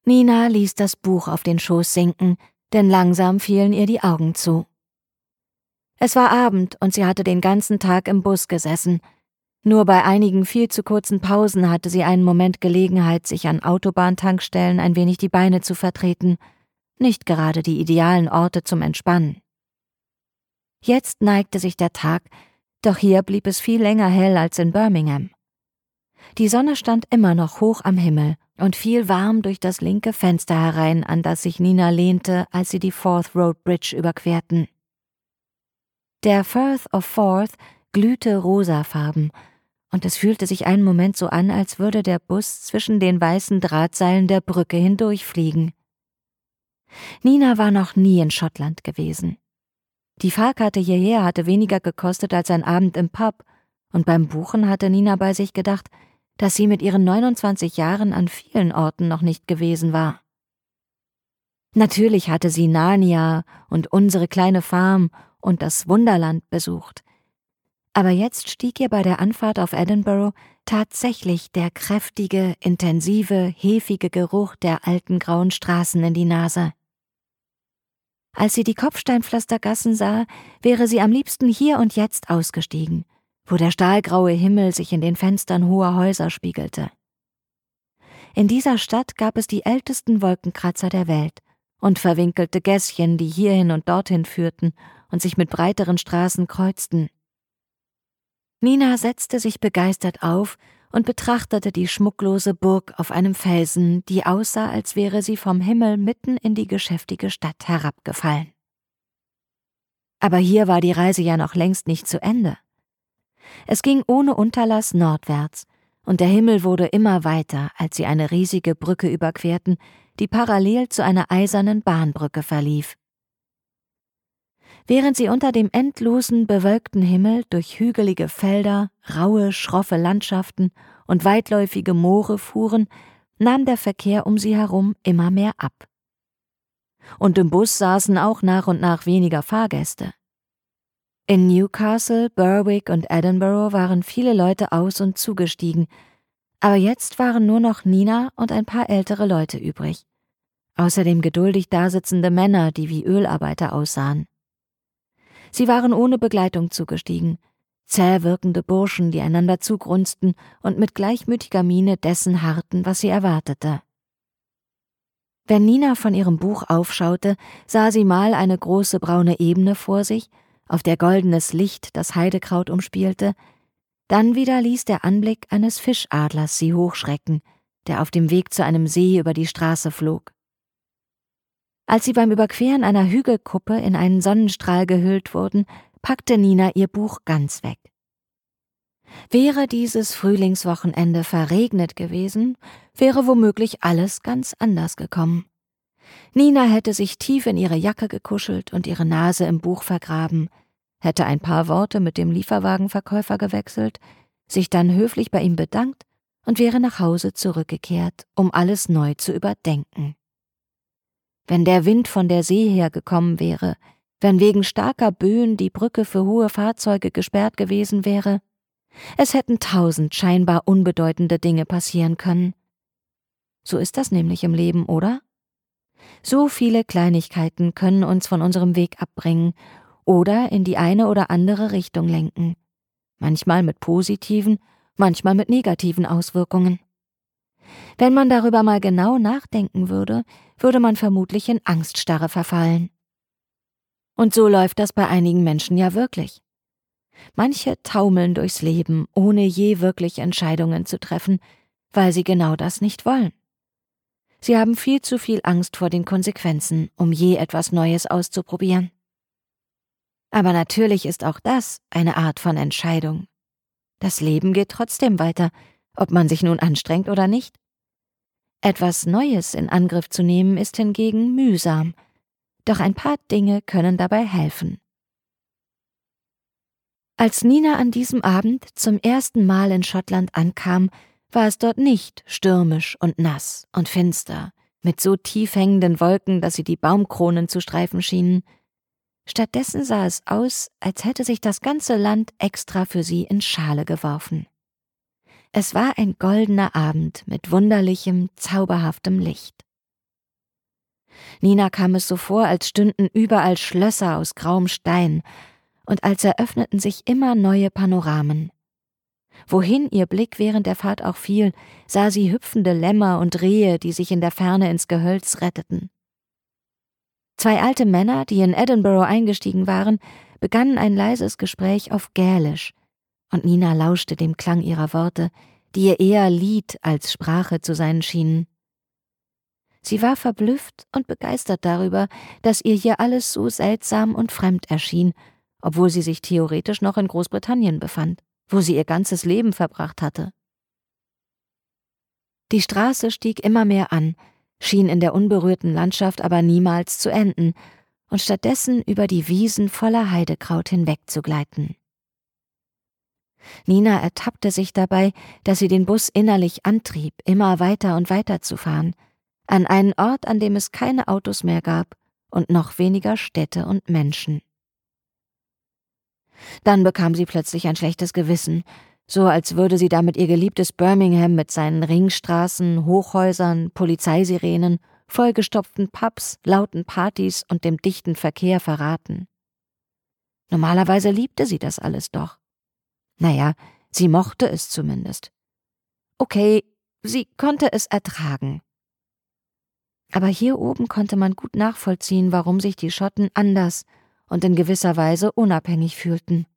Nina ließ das Buch auf den Schoß sinken, denn langsam fielen ihr die Augen zu. Es war Abend und sie hatte den ganzen Tag im Bus gesessen. Nur bei einigen viel zu kurzen Pausen hatte sie einen Moment Gelegenheit, sich an Autobahntankstellen ein wenig die Beine zu vertreten. Nicht gerade die idealen Orte zum Entspannen. Jetzt neigte sich der Tag, doch hier blieb es viel länger hell als in Birmingham. Die Sonne stand immer noch hoch am Himmel und fiel warm durch das linke Fenster herein, an das sich Nina lehnte, als sie die Forth Road Bridge überquerten. Der Firth of Forth glühte rosafarben, und es fühlte sich einen Moment so an, als würde der Bus zwischen den weißen Drahtseilen der Brücke hindurchfliegen. Nina war noch nie in Schottland gewesen. Die Fahrkarte hierher hatte weniger gekostet als ein Abend im Pub, und beim Buchen hatte Nina bei sich gedacht, dass sie mit ihren 29 Jahren an vielen Orten noch nicht gewesen war. Natürlich hatte sie Narnia und unsere kleine Farm und das Wunderland besucht. Aber jetzt stieg ihr bei der Anfahrt auf Edinburgh tatsächlich der kräftige, intensive, hefige Geruch der alten grauen Straßen in die Nase. Als sie die Kopfsteinpflastergassen sah, wäre sie am liebsten hier und jetzt ausgestiegen, wo der stahlgraue Himmel sich in den Fenstern hoher Häuser spiegelte. In dieser Stadt gab es die ältesten Wolkenkratzer der Welt und verwinkelte Gässchen, die hierhin und dorthin führten und sich mit breiteren Straßen kreuzten. Nina setzte sich begeistert auf und betrachtete die schmucklose Burg auf einem Felsen, die aussah, als wäre sie vom Himmel mitten in die geschäftige Stadt herabgefallen. Aber hier war die Reise ja noch längst nicht zu Ende. Es ging ohne Unterlass nordwärts, und der Himmel wurde immer weiter, als sie eine riesige Brücke überquerten, die parallel zu einer eisernen Bahnbrücke verlief. Während sie unter dem endlosen, bewölkten Himmel durch hügelige Felder, raue, schroffe Landschaften und weitläufige Moore fuhren, nahm der Verkehr um sie herum immer mehr ab. Und im Bus saßen auch nach und nach weniger Fahrgäste. In Newcastle, Berwick und Edinburgh waren viele Leute aus- und zugestiegen, aber jetzt waren nur noch Nina und ein paar ältere Leute übrig. Außerdem geduldig dasitzende Männer, die wie Ölarbeiter aussahen. Sie waren ohne Begleitung zugestiegen, zäh wirkende Burschen, die einander zugrunzten und mit gleichmütiger Miene dessen harrten, was sie erwartete. Wenn Nina von ihrem Buch aufschaute, sah sie mal eine große braune Ebene vor sich, auf der goldenes Licht das Heidekraut umspielte, dann wieder ließ der Anblick eines Fischadlers sie hochschrecken, der auf dem Weg zu einem See über die Straße flog. Als sie beim Überqueren einer Hügelkuppe in einen Sonnenstrahl gehüllt wurden, packte Nina ihr Buch ganz weg. Wäre dieses Frühlingswochenende verregnet gewesen, wäre womöglich alles ganz anders gekommen. Nina hätte sich tief in ihre Jacke gekuschelt und ihre Nase im Buch vergraben, hätte ein paar Worte mit dem Lieferwagenverkäufer gewechselt, sich dann höflich bei ihm bedankt und wäre nach Hause zurückgekehrt, um alles neu zu überdenken. Wenn der Wind von der See her gekommen wäre, wenn wegen starker Böen die Brücke für hohe Fahrzeuge gesperrt gewesen wäre, es hätten 1000 scheinbar unbedeutende Dinge passieren können. So ist das nämlich im Leben, oder? So viele Kleinigkeiten können uns von unserem Weg abbringen oder in die eine oder andere Richtung lenken. Manchmal mit positiven, manchmal mit negativen Auswirkungen. Wenn man darüber mal genau nachdenken würde, würde man vermutlich in Angststarre verfallen. Und so läuft das bei einigen Menschen ja wirklich. Manche taumeln durchs Leben, ohne je wirklich Entscheidungen zu treffen, weil sie genau das nicht wollen. Sie haben viel zu viel Angst vor den Konsequenzen, um je etwas Neues auszuprobieren. Aber natürlich ist auch das eine Art von Entscheidung. Das Leben geht trotzdem weiter, ob man sich nun anstrengt oder nicht. Etwas Neues in Angriff zu nehmen ist hingegen mühsam, doch ein paar Dinge können dabei helfen. Als Nina an diesem Abend zum ersten Mal in Schottland ankam, war es dort nicht stürmisch und nass und finster, mit so tief hängenden Wolken, dass sie die Baumkronen zu streifen schienen. Stattdessen sah es aus, als hätte sich das ganze Land extra für sie in Schale geworfen. Es war ein goldener Abend mit wunderlichem, zauberhaftem Licht. Nina kam es so vor, als stünden überall Schlösser aus grauem Stein, und als eröffneten sich immer neue Panoramen. Wohin ihr Blick während der Fahrt auch fiel, sah sie hüpfende Lämmer und Rehe, die sich in der Ferne ins Gehölz retteten. 2 alte Männer, die in Edinburgh eingestiegen waren, begannen ein leises Gespräch auf Gälisch, und Nina lauschte dem Klang ihrer Worte, die ihr eher Lied als Sprache zu sein schienen. Sie war verblüfft und begeistert darüber, dass ihr hier alles so seltsam und fremd erschien, obwohl sie sich theoretisch noch in Großbritannien befand, wo sie ihr ganzes Leben verbracht hatte. Die Straße stieg immer mehr an, schien in der unberührten Landschaft aber niemals zu enden und stattdessen über die Wiesen voller Heidekraut hinwegzugleiten. Nina ertappte sich dabei, dass sie den Bus innerlich antrieb, immer weiter und weiter zu fahren, an einen Ort, an dem es keine Autos mehr gab und noch weniger Städte und Menschen. Dann bekam sie plötzlich ein schlechtes Gewissen, so als würde sie damit ihr geliebtes Birmingham mit seinen Ringstraßen, Hochhäusern, Polizeisirenen, vollgestopften Pubs, lauten Partys und dem dichten Verkehr verraten. Normalerweise liebte sie das alles doch. Naja, sie mochte es zumindest. Okay, sie konnte es ertragen. Aber hier oben konnte man gut nachvollziehen, warum sich die Schotten anders und in gewisser Weise unabhängig fühlten.